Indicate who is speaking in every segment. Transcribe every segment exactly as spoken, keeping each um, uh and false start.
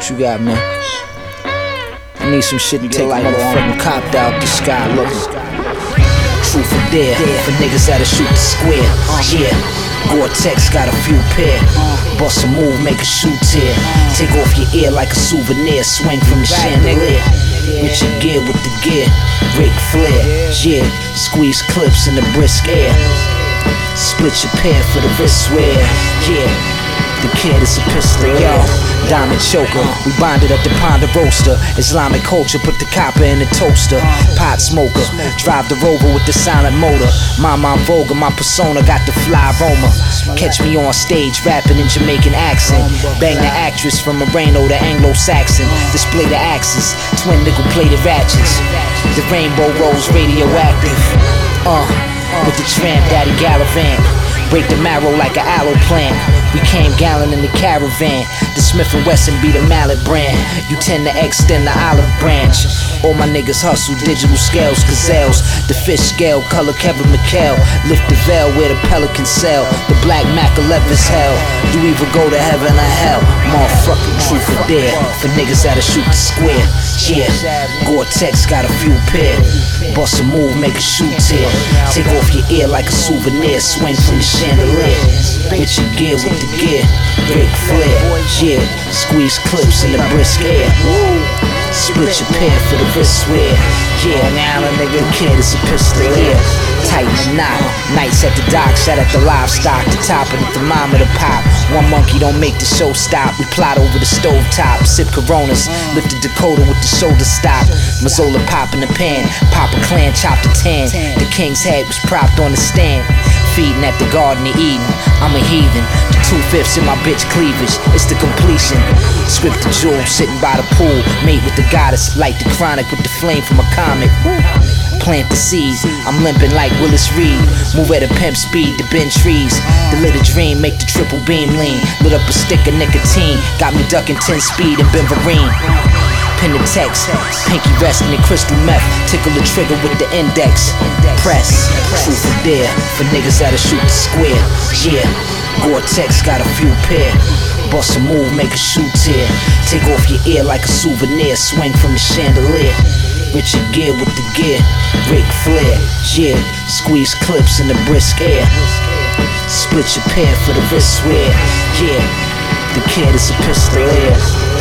Speaker 1: What you got, man? I need some shit to take a motherfucking cop out the sky. Look, truth or dare for niggas that'll shoot the square. Yeah, Gore-Tex got a few pair. Bust a move, make a shoe tear. Take off your ear like a souvenir. Swing from the chandelier. Richard Gere with the gear. Ric Flair. Yeah, squeeze clips in the brisk air. Split your pair for the wrist wear. Yeah, the kid is a pistol, yo. Diamond choker, we bonded at the Ponderosa. Islamic culture, put the copper in the toaster. Pot smoker, drive the Rover with the silent motor. Mama Vogue, my persona got the fly aroma. Catch me on stage rapping in Jamaican accent. Bang the actress from Moreno to Anglo-Saxon. Display the axes, twin nickel plated ratchets. The rainbow rose radioactive. Uh, with the tramp daddy Gallivant. Break the marrow like an aloe plant. We came gallon in the caravan. The Smith and Wesson be the mallet brand. You tend to extend the olive branch. All my niggas hustle, digital scales, gazelles. The fish scale, color Kevin McHale. Lift the veil where the pelican sell. The black Mac eleven is hell. You either go to heaven or hell. Motherfucking truth or dare for niggas that'll shoot the square. Yeah, Gore-Tex got a few pair. Bust a move, make a shoe tear. Take off your ear like a souvenir. Swing from the chandelier. Richard Gere with the gear. Ric Flair. Yeah, squeeze clips in the brisk air. Split your pair for the wrist wear. Yeah, now the nigga kid is a pistol, yeah. Tighten the knot. Nights at the dock, shot at the livestock. The top of the thermometer pop. One monkey don't make the show stop. We plot over the stove top. Sip Coronas, lift the Dakota with the shoulder stop. Mazzola pop in the pan. Pop a clan, chop the tan. The king's head was propped on the stand. Feeding at the Garden of Eden. I'm a heathen. The two-fifths in my bitch cleavage. It's the completion. Script the jewel, sitting by the pool. Mate with the goddess. Light the chronic with the flame from a comet. Plant the seeds. I'm limping like Willis Reed. Move at a pimp speed to bend trees. The little dream, make the triple beam lean. Lit up a stick of nicotine. Got me ducking ten speed in Benverine. Pin the text, pinky resting in crystal meth. Tickle the trigger with the index. Press, truth or dare for niggas that'll shoot the square. Yeah, Gore-Tex got a few pair. Bust a move, make a shoe tear. Take off your ear like a souvenir. Swing from the chandelier. Richard Gere with the gear. Ric Flair. Yeah, squeeze clips in the brisk air. Split your pair for the wrist wear. Yeah, the kid is a pistol air.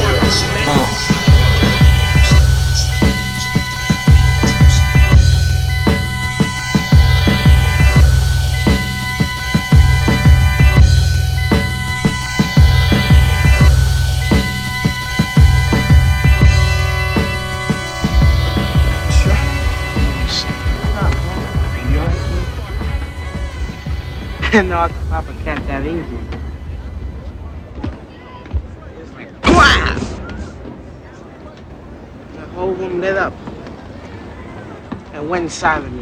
Speaker 1: Uh.
Speaker 2: No, I Papa can't that easy. It's like, wham! The whole room lit up and went inside of me.